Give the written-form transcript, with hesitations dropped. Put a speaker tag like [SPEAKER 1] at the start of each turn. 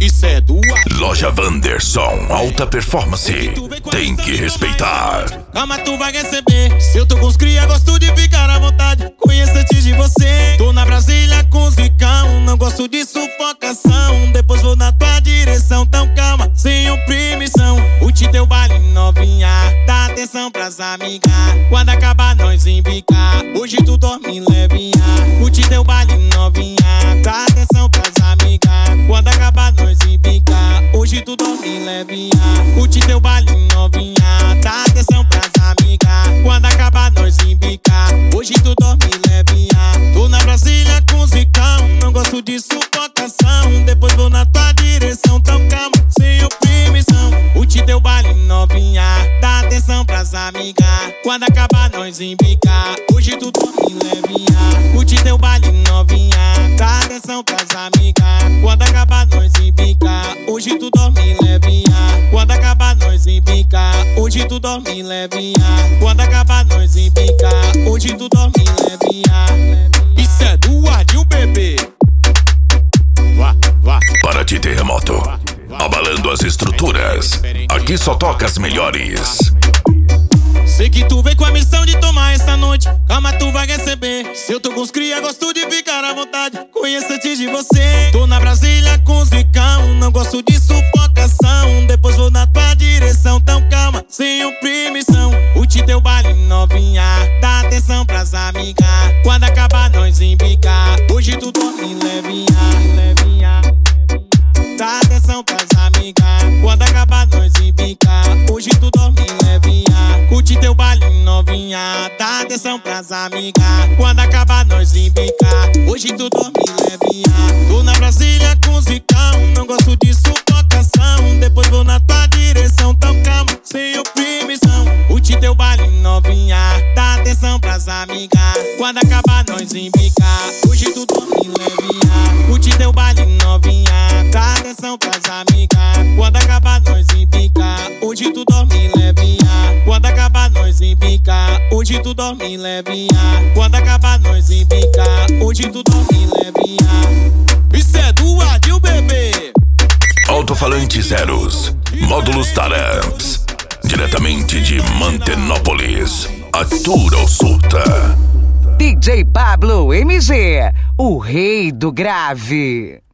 [SPEAKER 1] Isso é do
[SPEAKER 2] Loja Wanderson, alta performance, tem que respeitar.
[SPEAKER 1] Calma, tu vai receber. Se eu tô com os cria, gosto de ficar à vontade. Conheço antes de você. Tô na Brasília com os ricão, não gosto de sufocação. Depois vou na tua direção, então calma, sem oprimição. Curte teu baile novinha, dá atenção pras amigas. Quando acabar nós embicar, hoje tu dorme levinha. Curte teu baile novinha, dá atenção pras amigas. Quando acabar nós embicar, hoje tu dorme levinha. Curte teu baile novinha, dá atenção pras amigas. Quando acabar nós embicar, hoje tu dorme levinha. Tô na Brasília com os ricão, não gosto de sufocação. Depois vou na tua direção, então calma, sem oprimição. Curte teu baile novinha, dá atenção pras amigas. Quando acabar nós embicar, hoje tu dorme levinha. Curte teu baile novinha, dá atenção pras amigas. Quando acabar nós embicar, hoje tu dorme levinha. Quando acabar nós embicar, hoje tu dorme levinha. Quando acabar nós embicar, hoje tu dorme levinha. Isso é do Ardil, bebê.
[SPEAKER 2] Para de terremoto, abalando as estruturas. Aqui só toca as melhores.
[SPEAKER 1] Sei que tu veio com a missão de tomar essa noite. Calma, tu vai receber. Se eu tô com os cria, gosto de ficar à vontade. Conheço antes de você. Tô na Brasília com os ricão, não gosto de sufocação. Depois vou na tua direção, então calma, sem oprimição. Curte teu baile novinha, dá atenção pras amigas. Quando acabar nós embicar, hoje tu dorme levinha. Dá atenção pras amigas. Quando acabar nós embicar, hoje tu dorme levinha. Curte teu baile novinha, dá atenção pras amigas. Quando acabar nós embicar, hoje tu dorme levinha. Tô na Brasília com os ricão, não gosto de sufocação. Depois vou na tua direção, então calma, sem oprimição. Curte teu baile novinha, dá atenção pras amigas. Quando acabar nós embicar, hoje tu dorme levinha. Curte teu baile novinha, dá atenção pras amigas. Quando acabar nós embicar, hoje tu dorme levinha. Quando acabar nós embicar, hoje tu dorme levinha. Quando acabar nós embicar, hoje tu dorme levinha. Isso é do Ardil, bebê.
[SPEAKER 2] Alto-falante Zeros, módulos Taramps, diretamente de Mantenópolis. Atura ou surta?
[SPEAKER 3] DJ Pablo MG, o rei do grave.